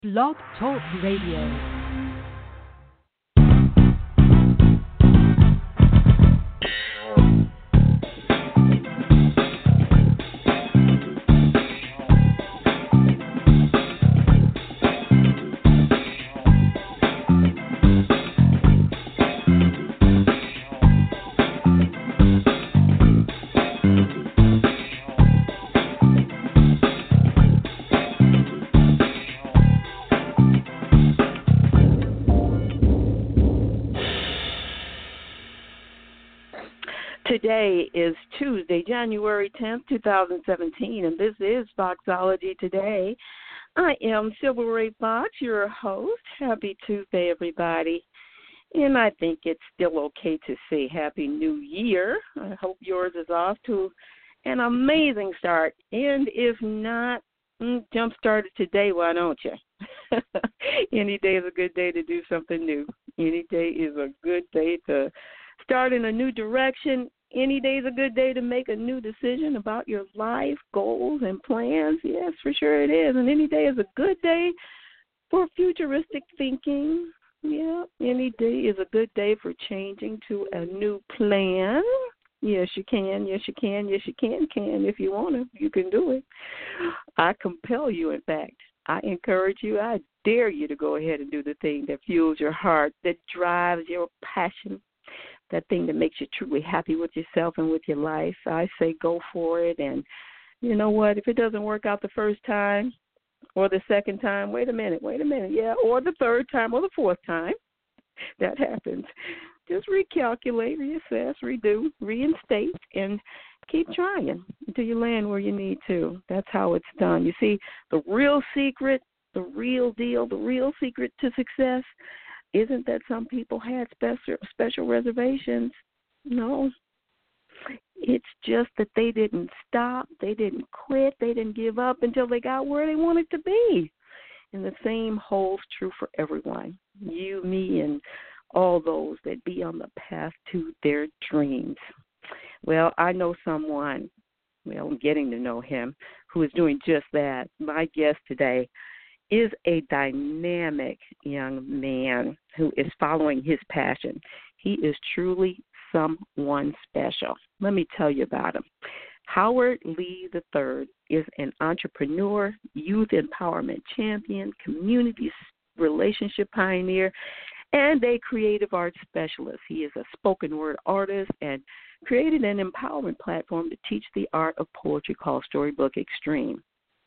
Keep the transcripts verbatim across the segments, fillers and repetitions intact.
Blog Talk Radio. Today is Tuesday, January tenth, twenty seventeen, and this is Foxology Today. I am Silver Ray Fox, your host. Happy Tuesday, everybody. And I think it's still okay to say Happy New Year. I hope yours is off to an amazing start. And if not, jump start it today, why don't you? Any day is a good day to do something new. Any day is a good day to start in a new direction. Any day is a good day to make a new decision about your life, goals, and plans. Yes, for sure it is. And any day is a good day for futuristic thinking. Yeah, any day is a good day for changing to a new plan. Yes, you can. Yes, you can. Yes, you can. Can if you want to. You can do it. I compel you, in fact. I encourage you. I dare you to go ahead and do the thing that fuels your heart, that drives your passion, that thing that makes you truly happy with yourself and with your life. I say go for it. And you know what? If it doesn't work out the first time or the second time, wait a minute, wait a minute, yeah, or the third time or the fourth time, that happens. Just recalculate, reassess, redo, reinstate, and keep trying until you land where you need to. That's how it's done. You see, the real secret, the real deal, the real secret to success isn't that some people had special special reservations. No. It's just that they didn't stop, they didn't quit, they didn't give up until they got where they wanted to be. And the same holds true for everyone, you, me, and all those that be on the path to their dreams. Well, I know someone, well, I'm getting to know him, who is doing just that. My guest today is a dynamic young man who is following his passion. He is truly someone special. Let me tell you about him. Howard Lee the third is an entrepreneur, youth empowerment champion, community relationship pioneer, and a creative arts specialist. He is a spoken word artist and created an empowerment platform to teach the art of poetry called Storybook Extreme.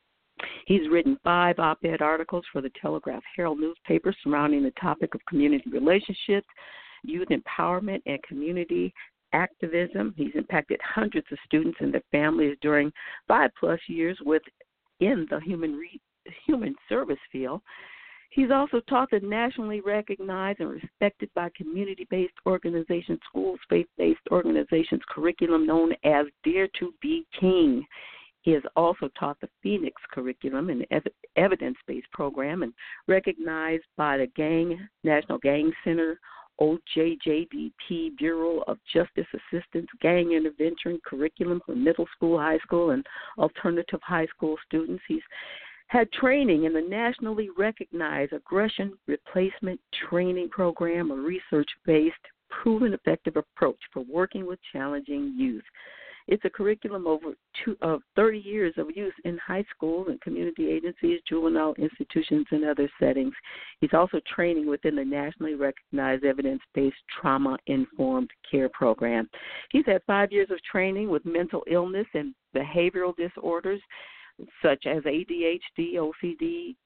He's written five op-ed articles for the Telegraph Herald newspaper surrounding the topic of community relationships, youth empowerment, and community activism. He's impacted hundreds of students and their families during five-plus years within the human re- human service field. He's also taught the nationally recognized and respected by community-based organizations, schools, faith-based organizations curriculum known as Dare to Be King. He has also taught the Phoenix curriculum, an ev- evidence-based program, and recognized by the Gang National Gang Center, O J J B P Bureau of Justice Assistance Gang Intervention curriculum for middle school, high school, and alternative high school students. He's had training in the nationally recognized Aggression Replacement Training Program, a research-based, proven effective approach for working with challenging youth. It's a curriculum over two, of thirty years of use in high schools and community agencies, juvenile institutions, and other settings. He's also training within the nationally recognized evidence-based trauma-informed care program. He's had five years of training with mental illness and behavioral disorders such as A D H D, O C D,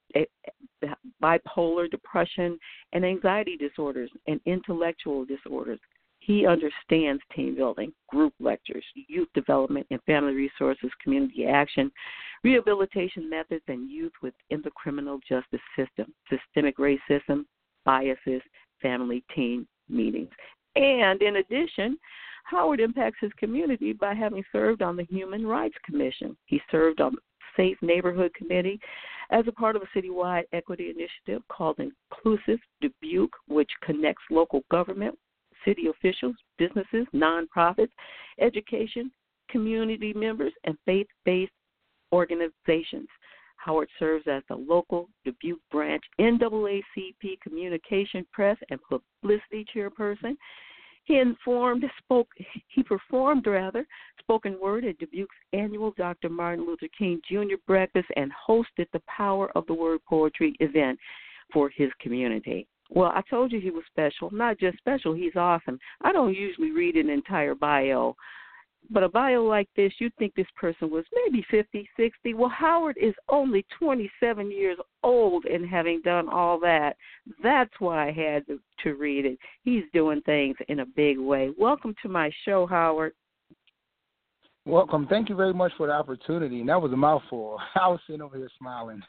bipolar depression, and anxiety disorders and intellectual disorders. He understands team building, group lectures, youth development and family resources, community action, rehabilitation methods, and youth within the criminal justice system, systemic racism, biases, family team meetings. And in addition, Howard impacts his community by having served on the Human Rights Commission. He served on the Safe Neighborhood Committee as a part of a citywide equity initiative called Inclusive Dubuque, which connects local government, city officials, businesses, nonprofits, education, community members, and faith-based organizations. Howard serves as the local Dubuque branch N double A C P Communication Press and Publicity Chairperson. He informed, spoke, he performed rather, spoken word at Dubuque's annual Doctor Martin Luther King Junior breakfast and hosted the Power of the Word Poetry event for his community. Well, I told you he was special. Not just special, he's awesome. I don't usually read an entire bio, but a bio like this, you'd think this person was maybe fifty, sixty. Well, Howard is only twenty-seven years old and having done all that. That's why I had to, to read it. He's doing things in a big way. Welcome to my show, Howard. Welcome. Thank you very much for the opportunity. And that was a mouthful. I was sitting over here smiling.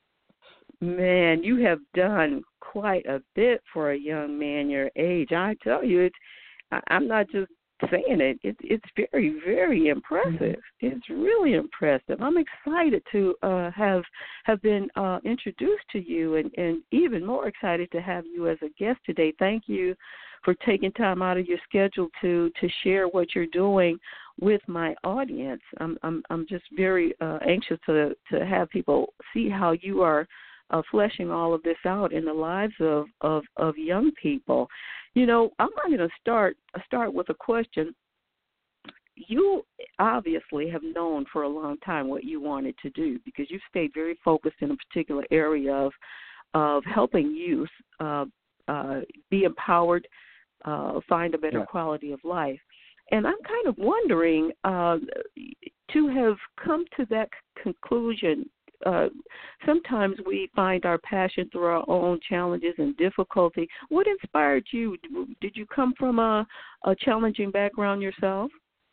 Man, you have done quite a bit for a young man your age. I tell you, it's, I, I'm not just saying it. it. It's very, very impressive. It's really impressive. I'm excited to uh, have have been uh, introduced to you, and, and even more excited to have you as a guest today. Thank you for taking time out of your schedule to to share what you're doing with my audience. I'm I'm, I'm just very uh, anxious to to have people see how you are Uh, fleshing all of this out in the lives of, of, of young people. You know, I'm going to start start with a question. You obviously have known for a long time what you wanted to do because you've stayed very focused in a particular area of of helping youth uh, uh, be empowered, uh, find a better yeah. quality of life. And I'm kind of wondering uh, to have come to that conclusion. Uh, sometimes we find our passion through our own challenges and difficulty. What inspired you? Did you come from a, a challenging background yourself?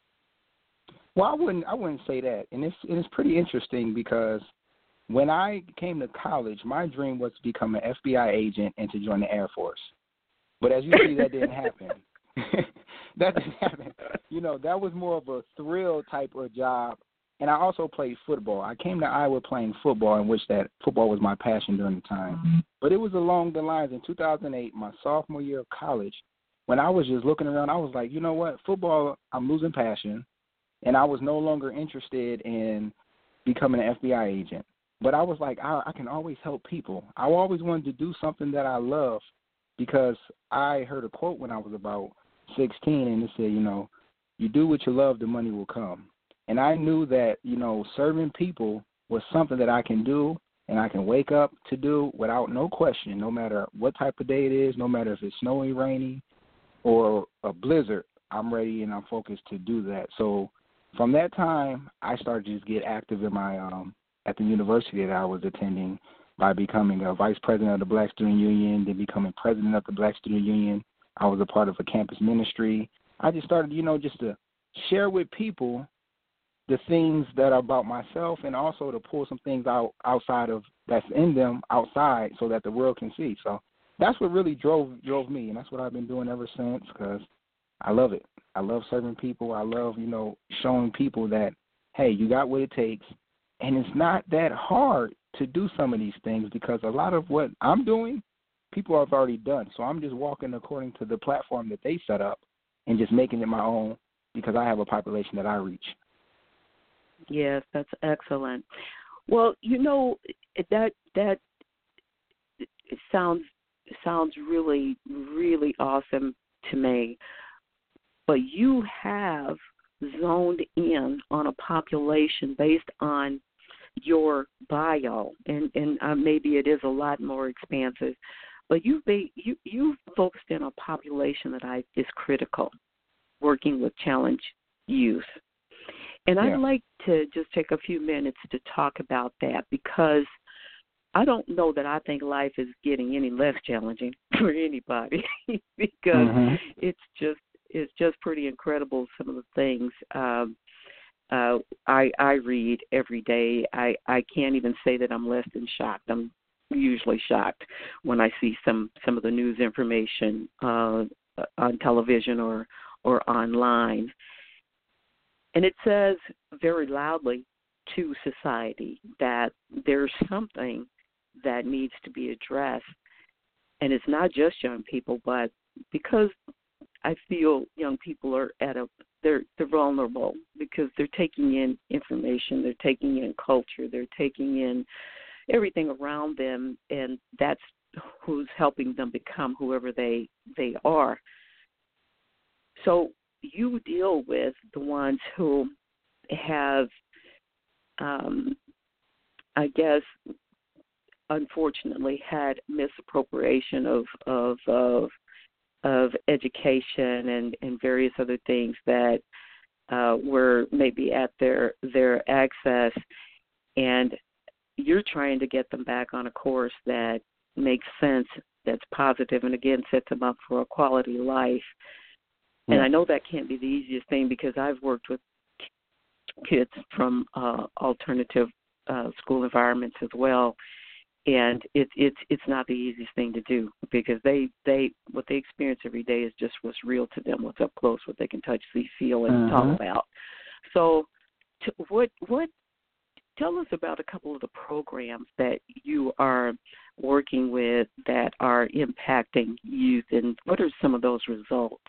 Well, I wouldn't. I wouldn't say that, and it's it's pretty interesting because when I came to college, my dream was to become an F B I agent and to join the Air Force. But as you see, that didn't happen. That didn't happen. You know, that was more of a thrill type of job. And I also played football. I came to Iowa playing football, in which that football was my passion during the time. Mm-hmm. But it was along the lines in two thousand eight, my sophomore year of college, when I was just looking around, I was like, you know what, football, I'm losing passion, and I was no longer interested in becoming an F B I agent. But I was like, I, I can always help people. I always wanted to do something that I love because I heard a quote when I was about sixteen, and it said, you know, you do what you love, the money will come. And I knew that, you know, serving people was something that I can do and I can wake up to do without no question, no matter what type of day it is, no matter if it's snowy, rainy, or a blizzard, I'm ready and I'm focused to do that. So from that time, I started to just get active in my um, at the university that I was attending by becoming a vice president of the Black Student Union, then becoming president of the Black Student Union. I was a part of a campus ministry. I just started, you know, just to share with people the things that are about myself and also to pull some things out outside of that's in them outside so that the world can see. So that's what really drove drove me, and that's what I've been doing ever since because I love it. I love serving people. I love, you know, showing people that, hey, you got what it takes, and it's not that hard to do some of these things because a lot of what I'm doing, people have already done. So I'm just walking according to the platform that they set up and just making it my own because I have a population that I reach. Yes, that's excellent. Well, you know, that that it sounds sounds really, really awesome to me. But you have zoned in on a population based on your bio, and, and uh, maybe it is a lot more expansive, but you've, been, you, you've focused in a population that I is critical, working with challenged youth. And yeah. I'd like to just take a few minutes to talk about that because I don't know that I think life is getting any less challenging for anybody because mm-hmm. it's just it's just pretty incredible some of the things um, uh, I I read every day. I, I can't even say that I'm less than shocked. I'm usually shocked when I see some, some of the news information uh, on television or, or online. And it says very loudly to society that there's something that needs to be addressed. And it's not just young people, but because I feel young people are at a they're they're vulnerable because they're taking in information, they're taking in culture, they're taking in everything around them, and that's who's helping them become whoever they they are. So you deal with the ones who have, um, I guess, unfortunately, had misappropriation of of of, of education and, and various other things that uh, were maybe at their their access, and you're trying to get them back on a course that makes sense, that's positive, and again sets them up for a quality life. Yeah. And I know that can't be the easiest thing because I've worked with kids from uh, alternative uh, school environments as well, and it's it's it's not the easiest thing to do because they, they what they experience every day is just what's real to them, what's up close, what they can touch, see, feel, and mm-hmm. talk about. So, to, what what tell us about a couple of the programs that you are working with that are impacting youth, and what are some of those results?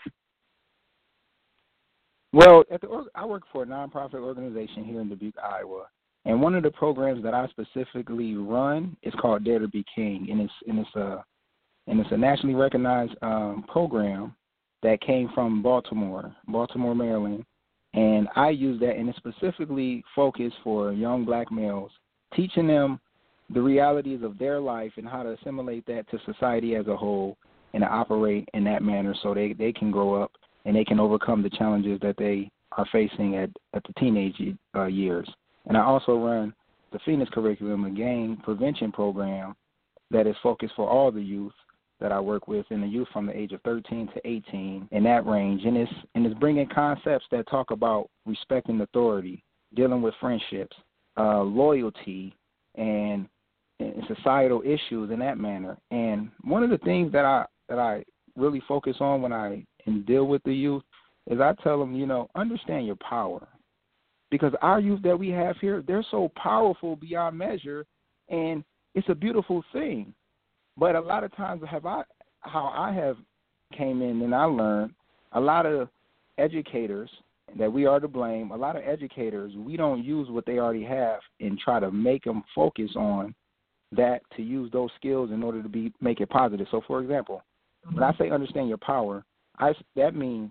Well, at the, I work for a nonprofit organization here in Dubuque, Iowa, and one of the programs that I specifically run is called Dare to Be King, and it's and it's a and it's a nationally recognized um, program that came from Baltimore, Baltimore, Maryland. And I use that, and it's specifically focused for young black males, teaching them the realities of their life and how to assimilate that to society as a whole and to operate in that manner so they, they can grow up and they can overcome the challenges that they are facing at, at the teenage uh, years. And I also run the Phoenix Curriculum, a gang prevention program that is focused for all the youth that I work with in the youth from the age of thirteen to eighteen in that range. And it's, and it's bringing concepts that talk about respecting authority, dealing with friendships, uh, loyalty, and, and societal issues in that manner. And one of the things that I that I really focus on when I and deal with the youth is I tell them, you know, understand your power. Because our youth that we have here, they're so powerful beyond measure, and it's a beautiful thing. But a lot of times have I, how I have came in and I learned, a lot of educators that we are to blame, a lot of educators, we don't use what they already have and try to make them focus on that to use those skills in order to be make it positive. So, for example, when I say understand your power, I, that means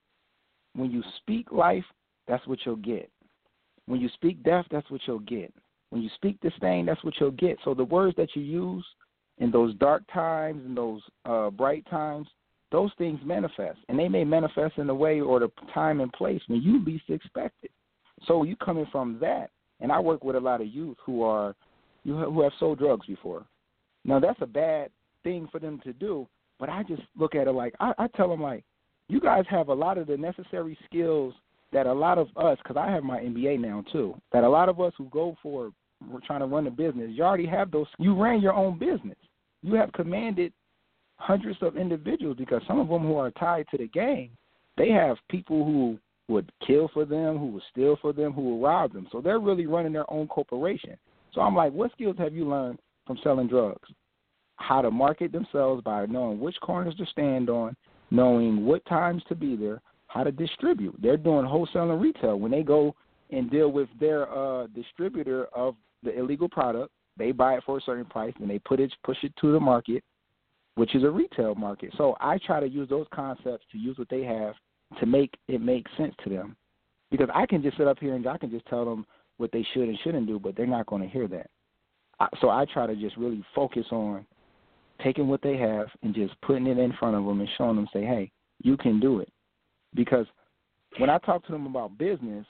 when you speak life, that's what you'll get. When you speak death, that's what you'll get. When you speak disdain, that's what you'll get. So the words that you use in those dark times and those uh, bright times, those things manifest. And they may manifest in the way or the time and place when you least expect it. So you coming from that, and I work with a lot of youth who are who have sold drugs before. Now, that's a bad thing for them to do, but I just look at it like, I, I tell them, like, you guys have a lot of the necessary skills that a lot of us, because I have my M B A now too, that a lot of us who go for, we're trying to run a business, you already have those, you ran your own business. You have commanded hundreds of individuals because some of them who are tied to the gang, they have people who would kill for them, who would steal for them, who will rob them. So they're really running their own corporation. So I'm like, what skills have you learned from selling drugs? How to market themselves by knowing which corners to stand on, knowing what times to be there, how to distribute. They're doing wholesale and retail. When they go and deal with their uh, distributor of the illegal product, they buy it for a certain price, and they put it, push it to the market, which is a retail market. So I try to use those concepts to use what they have to make it make sense to them. Because I can just sit up here and I can just tell them what they should and shouldn't do, but they're not going to hear that. So I try to just really focus on taking what they have and just putting it in front of them and showing them, say, hey, you can do it. Because when I talk to them about business,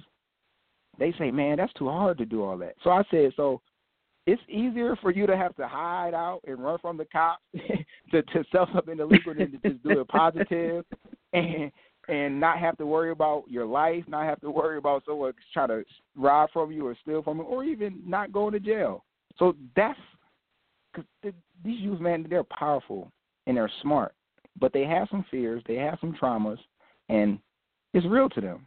they say, man, that's too hard to do all that. So I said, so it's easier for you to have to hide out and run from the cops to, to sell something illegal than to just do it positive and and not have to worry about your life, not have to worry about someone trying to rob from you or steal from you, or even not going to jail. So that's because these youth, man, they're powerful and they're smart, but they have some fears, they have some traumas, and it's real to them.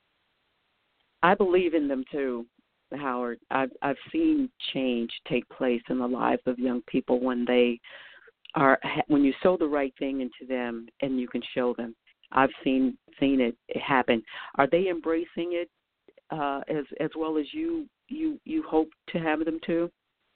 I believe in them too, Howard. I've I've seen change take place in the lives of young people when they are when you sow the right thing into them and you can show them. I've seen seen it happen. Are they embracing it uh, as as well as you you you hope to have them to?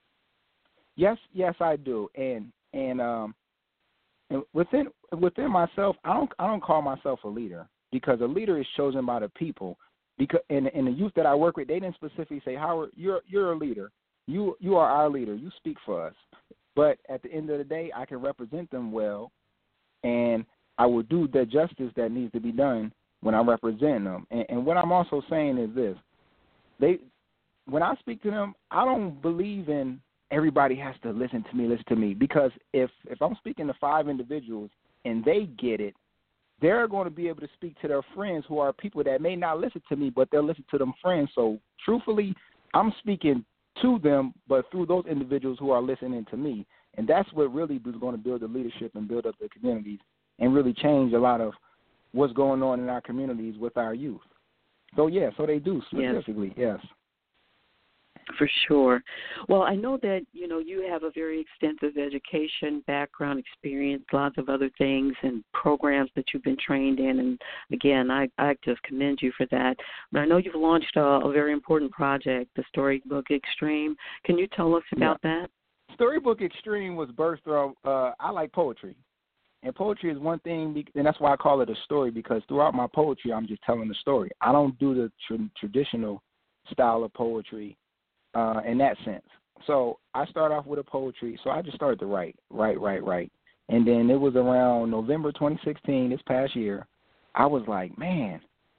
Yes, yes, I do, and and um, and within within myself, I don't I don't call myself a leader, because a leader is chosen by the people. Because in in the youth that I work with, they didn't specifically say, Howard, you're you're a leader. You you are our leader. You speak for us. But at the end of the day, I can represent them well, and I will do the justice that needs to be done when I represent them. And, and what I'm also saying is this: they, when I speak to them, I don't believe in everybody has to listen to me, listen to me, because if if I'm speaking to five individuals and they get it, they're going to be able to speak to their friends who are people that may not listen to me, but they'll listen to them friends. So truthfully, I'm speaking to them, but through those individuals who are listening to me. And that's what really is going to build the leadership and build up the communities and really change a lot of what's going on in our communities with our youth. So, yeah, so they do specifically, yes. yes. For sure. Well, I know that, you know, you have a very extensive education background, experience, lots of other things and programs that you've been trained in. And, again, I, I just commend you for that. But I know you've launched a, a very important project, the Storybook Extreme. Can you tell us about yeah. that? Storybook Extreme was birthed from, uh, I like poetry. And poetry is one thing, and that's why I call it a story, because throughout my poetry, I'm just telling the story. I don't do the tra- traditional style of poetry. Uh, in that sense. So I start off with a poetry. So I just started to write, write, write, write. And then it was around November twenty sixteen, this past year, I was like, man,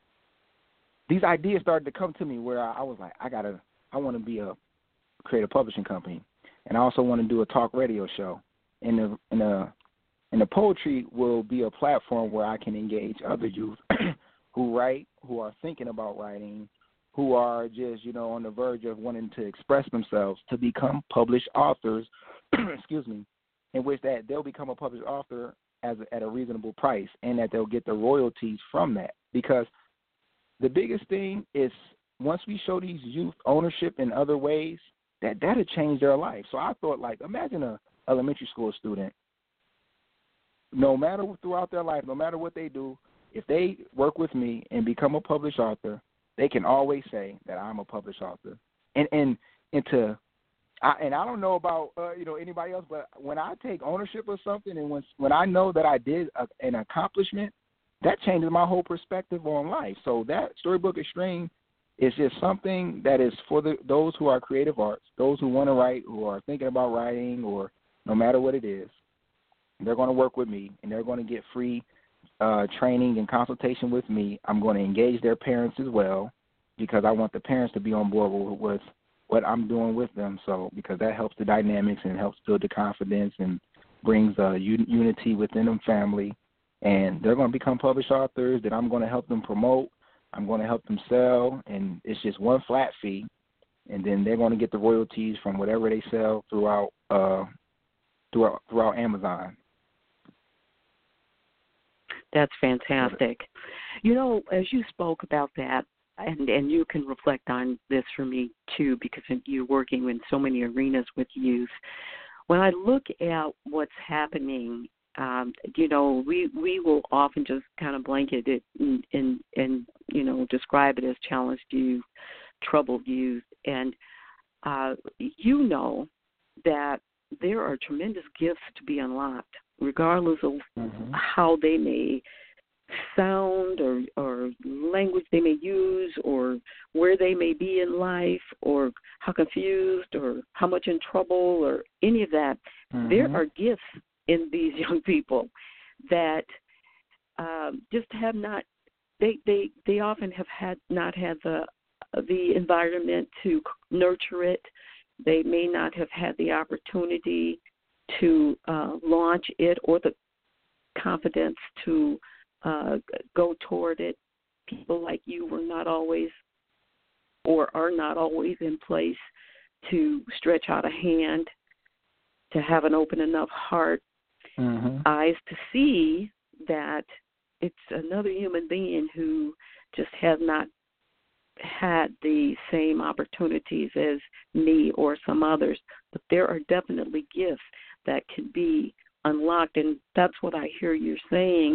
these ideas started to come to me where I, I was like, I got to, I want to be a, create a publishing company. And I also want to do a talk radio show. And the, and the, and the poetry will be a platform where I can engage other youth who write, who are thinking about writing, who are just, you know, on the verge of wanting to express themselves to become published authors, excuse me, in which that they'll become a published author as a, at a reasonable price, and that they'll get the royalties from that. Because the biggest thing is once we show these youth ownership in other ways, that that'll change their life. So I thought, like, imagine a elementary school student, no matter throughout their life, no matter what they do, if they work with me and become a published author, they can always say that I'm a published author. And and and to I, and I don't know about uh, you know anybody else, but when I take ownership of something and when when I know that I did a, an accomplishment, that changes my whole perspective on life. So that Storybook Extreme is just something that is for the, those who are creative arts, those who want to write, who are thinking about writing, or no matter what it is, they're going to work with me and they're going to get free Uh, training and consultation with me. I'm going to engage their parents as well, because I want the parents to be on board with, with what I'm doing with them. So because that helps the dynamics and helps build the confidence and brings uh, un- unity within the family. And they're going to become published authors that I'm going to help them promote. I'm going to help them sell, and it's just one flat fee. And then they're going to get the royalties from whatever they sell throughout uh, throughout throughout Amazon. That's fantastic. You know, as you spoke about that, and, and you can reflect on this for me too, because you're working in so many arenas with youth. When I look at what's happening, um, you know, we, we will often just kind of blanket it and, and, and, you know, describe it as challenged youth, troubled youth. And uh, you know that there are tremendous gifts to be unlocked, regardless of mm-hmm. how they may sound or, or language they may use or where they may be in life or how confused or how much in trouble or any of that. Mm-hmm. There are gifts in these young people that um, just have not, they, they, they often have had not had the, the environment to nurture it. They may not have had the opportunity to uh, launch it or the confidence to uh, go toward it. People like you were not always or are not always in place to stretch out a hand, to have an open enough heart, mm-hmm. eyes to see that it's another human being who just has not had the same opportunities as me or some others. But there are definitely gifts that can be unlocked, and that's what I hear you saying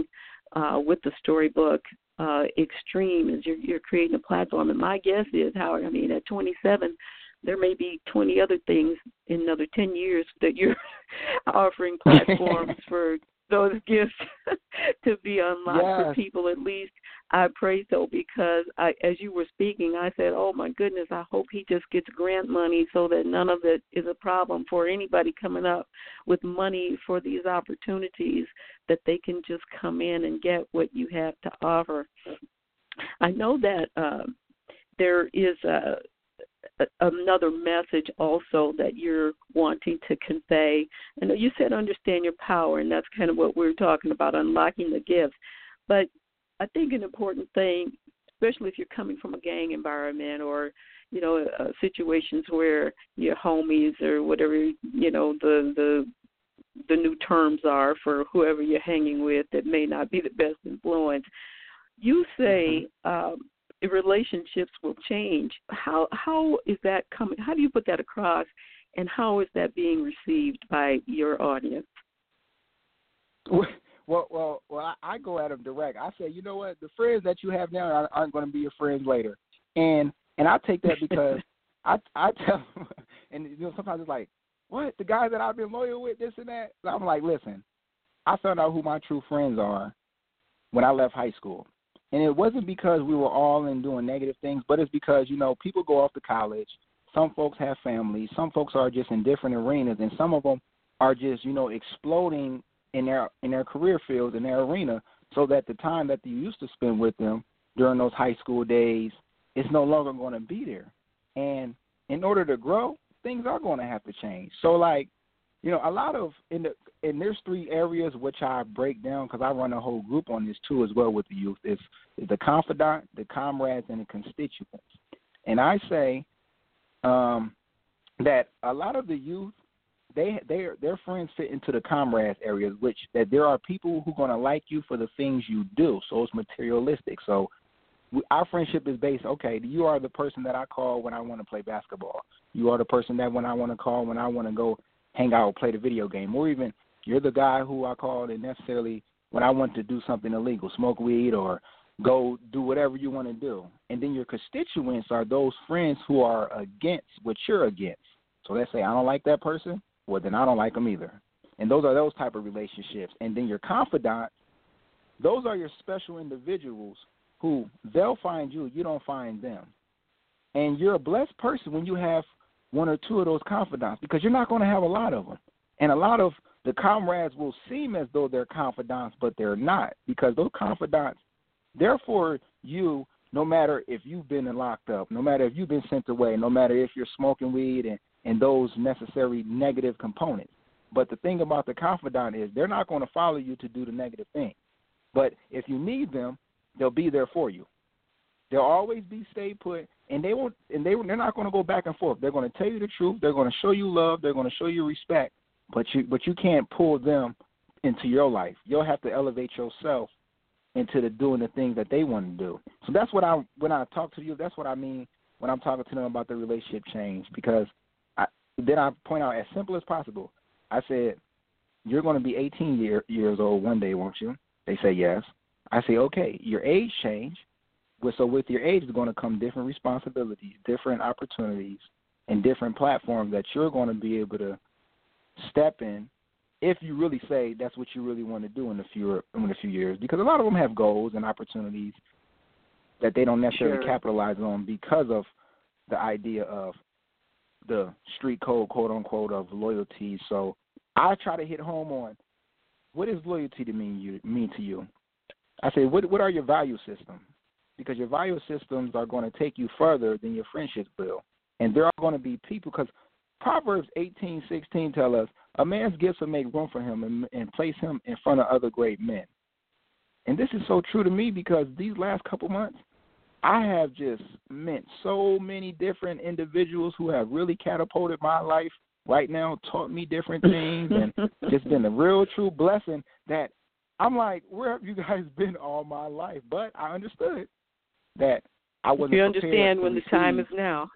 uh, with the Storybook uh, Extreme is you're, you're creating a platform. And my guess is, Howard, I mean, at twenty-seven, there may be twenty other things in another ten years that you're offering platforms for those gifts to be unlocked yes. for people. At least I pray so, because I, as you were speaking, I said, oh, my goodness, I hope he just gets grant money so that none of it is a problem for anybody coming up with money for these opportunities, that they can just come in and get what you have to offer. I know that uh, there is a another message also that you're wanting to convey. I know you said understand your power, and that's kind of what we're talking about, unlocking the gifts. But I think an important thing, especially if you're coming from a gang environment or, you know, uh, situations where your homies or whatever, you know, the the the new terms are for whoever you're hanging with that may not be the best influence. You say mm-hmm. um, relationships will change. How how is that coming? How do you put that across, and how is that being received by your audience? Well, well, well. I, I go at them direct. I say, you know what? The friends that you have now aren't going to be your friends later, and and I take that because I I tell them, and you know, sometimes it's like, what, the guys that I've been loyal with, this and that. So I'm like, listen, I found out who my true friends are when I left high school. And it wasn't because we were all in doing negative things, but it's because, you know, people go off to college. Some folks have families. Some folks are just in different arenas, and some of them are just, you know, exploding in their in their career fields, in their arena, so that the time that you used to spend with them during those high school days is no longer going to be there. And in order to grow, things are going to have to change. So, like, you know, a lot of in the and there's three areas which I break down because I run a whole group on this too as well with the youth. It's, it's the confidant, the comrades, and the constituents. And I say um, that a lot of the youth, they they their friends fit into the comrades areas, which that there are people who are going to like you for the things you do. So it's materialistic. So we, our friendship is based. Okay, you are the person that I call when I want to play basketball. You are the person that when I want to call when I want to go hang out, play the video game, or even you're the guy who I call and necessarily when I want to do something illegal, smoke weed or go do whatever you want to do. And then your constituents are those friends who are against what you're against. So let's say I don't like that person, well, then I don't like them either. And those are those type of relationships. And then your confidant, those are your special individuals who they'll find you, you don't find them. And you're a blessed person when you have one or two of those confidants because you're not going to have a lot of them. And a lot of the comrades will seem as though they're confidants, but they're not because those confidants, they're for you no matter if you've been locked up, no matter if you've been sent away, no matter if you're smoking weed and, and those necessary negative components. But the thing about the confidant is they're not going to follow you to do the negative thing. But if you need them, they'll be there for you. They'll always be stay put, and they won't. And they they're not going to go back and forth. They're going to tell you the truth. They're going to show you love. They're going to show you respect. But you but you can't pull them into your life. You'll have to elevate yourself into the doing the things that they want to do. So that's what I when I talk to you. That's what I mean when I'm talking to them about the relationship change. Because I, then I point out as simple as possible. I said, you're going to be eighteen year, years old one day, won't you? They say yes. I say, okay, your age change. So with your age is going to come different responsibilities, different opportunities, and different platforms that you're going to be able to step in if you really say that's what you really want to do in a few in a few years. Because a lot of them have goals and opportunities that they don't necessarily Sure. capitalize on because of the idea of the street code, quote unquote, of loyalty. So I try to hit home on what does loyalty to mean you mean to you. I say, what what are your value systems? Because your value systems are going to take you further than your friendships will. And there are going to be people, because Proverbs eighteen sixteen tell us, a man's gifts will make room for him and, and place him in front of other great men. And this is so true to me because these last couple months, I have just met so many different individuals who have really catapulted my life right now, taught me different things, and just been a real true blessing that I'm like, where have you guys been all my life? But I understood that I wasn't You prepared understand to when receive. the time is now.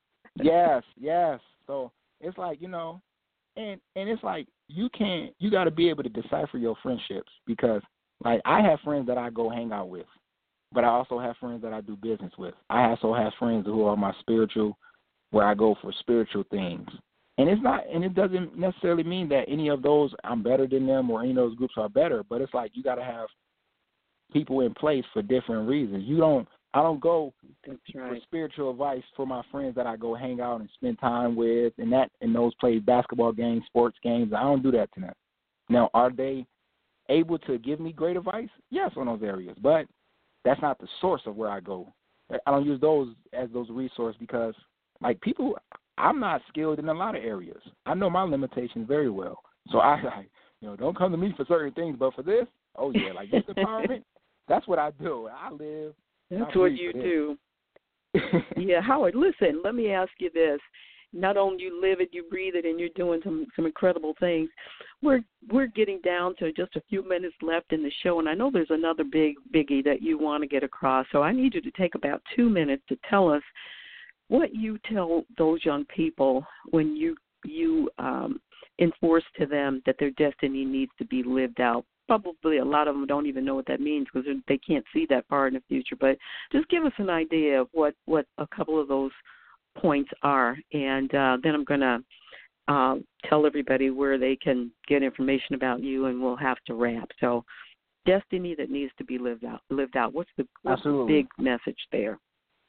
Yes, yes. So it's like, you know, and and it's like you can't, you got to be able to decipher your friendships because Like, I have friends that I go hang out with, but I also have friends that I do business with. I also have friends who are my spiritual, where I go for spiritual things. And it's not, and it doesn't necessarily mean that any of those I'm better than them or any of those groups are better, but it's like you got to have people in place for different reasons. You don't, I don't go That's for right. spiritual advice for my friends that I go hang out and spend time with, and that and those play basketball games, sports games. I don't do that to them. Now, are they able to give me great advice? Yes, on those areas, but that's not the source of where I go. I don't use those as those resources because, like, people, I'm not skilled in a lot of areas. I know my limitations very well. So I, I you know, don't come to me for certain things, but for this, oh, yeah, like youth empowerment, that's what I do. I live. That's I what breathe you for do. this. Yeah, Howard, listen, let me ask you this. Not only you live it, you breathe it, and you're doing some, some incredible things. We're we're getting down to just a few minutes left in the show, and I know there's another big biggie that you want to get across. So I need you to take about two minutes to tell us what you tell those young people when you you um, enforce to them that their destiny needs to be lived out. Probably a lot of them don't even know what that means because they can't see that far in the future. But just give us an idea of what, what a couple of those points are, and uh, then I'm going to uh, tell everybody where they can get information about you, and we'll have to wrap. So, destiny that needs to be lived out. Lived out. What's the, what's the big message there?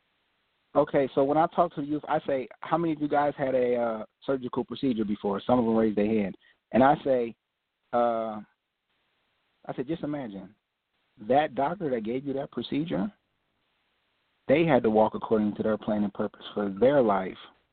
Okay, so when I talk to the youth, I say, how many of you guys had a uh, surgical procedure before? Some of them raise their hand. And I say, uh, I said, just imagine, that doctor that gave you that procedure, they had to walk according to their plan and purpose for their life.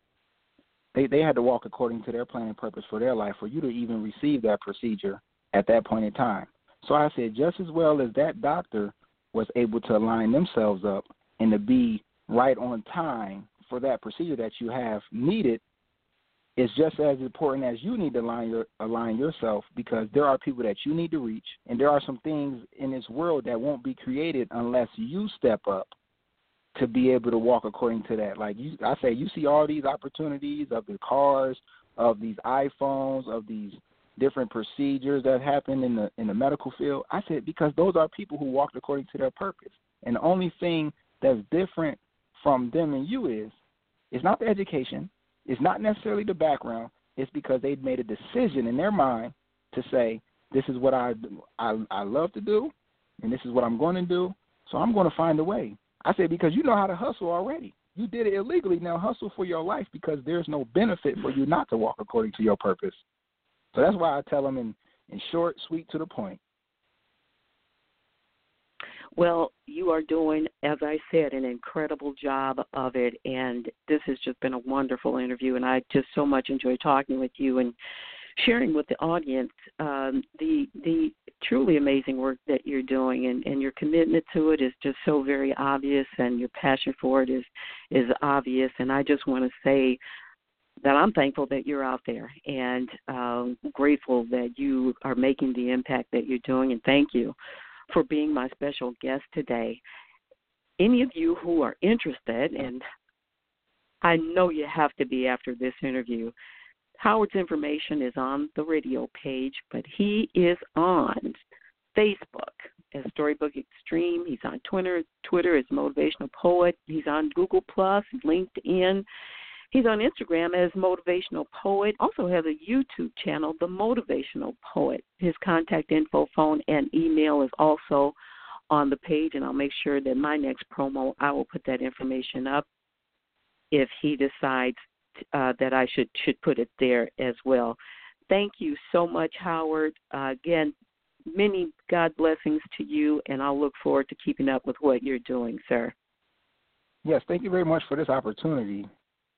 They they had to walk according to their plan and purpose for their life for you to even receive that procedure at that point in time. So I said, just as well as that doctor was able to align themselves up and to be right on time for that procedure that you have needed, it's just as important as you need to align, your, align yourself, because there are people that you need to reach, and there are some things in this world that won't be created unless you step up to be able to walk according to that. Like you, I say, you see all these opportunities of the cars, of these iPhones, of these different procedures that happen in the in the medical field. I said, because those are people who walked according to their purpose. And the only thing that's different from them and you is, it's not the education, it's not necessarily the background, it's because they've made a decision in their mind to say, this is what I, I, I love to do, and this is what I'm going to do, so I'm going to find a way. I said, because you know how to hustle already. You did it illegally, now hustle for your life, because there's no benefit for you not to walk according to your purpose. So that's why I tell them in, in short, sweet, to the point. Well, you are doing, as I said, an incredible job of it, and this has just been a wonderful interview, and I just so much enjoy talking with you and sharing with the audience um, the the truly amazing work that you're doing, and, and your commitment to it is just so very obvious, and your passion for it is, is obvious, and I just want to say that I'm thankful that you're out there, and um, grateful that you are making the impact that you're doing, and thank you for being my special guest today. Any of you who are interested, and I know you have to be after this interview, Howard's information is on the radio page, but he is on Facebook as Storybook Extreme. He's on Twitter, Twitter as Motivational Poet. He's on Google Plus, LinkedIn. He's on Instagram as Motivational Poet. Also has a YouTube channel, The Motivational Poet. His contact info, phone, and email is also on the page, and I'll make sure that my next promo, I will put that information up if he decides uh, that I should, should put it there as well. Thank you so much, Howard. Uh, again, many God blessings to you, and I'll look forward to keeping up with what you're doing, sir. Yes, thank you very much for this opportunity.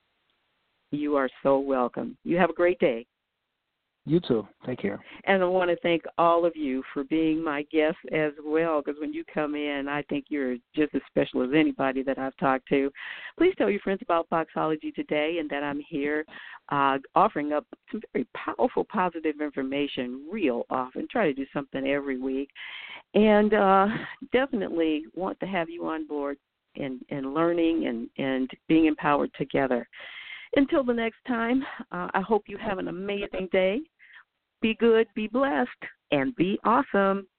You are so welcome. You have a great day. You too. Take care. And I want to thank all of you for being my guests as well, because when you come in, I think you're just as special as anybody that I've talked to. Please tell your friends about Boxology Today and that I'm here uh, offering up some very powerful, positive information real often. Try to do something every week. And uh, definitely want to have you on board and, and learning and, and being empowered together. Until the next time, uh, I hope you have an amazing day. Be good, be blessed, and be awesome.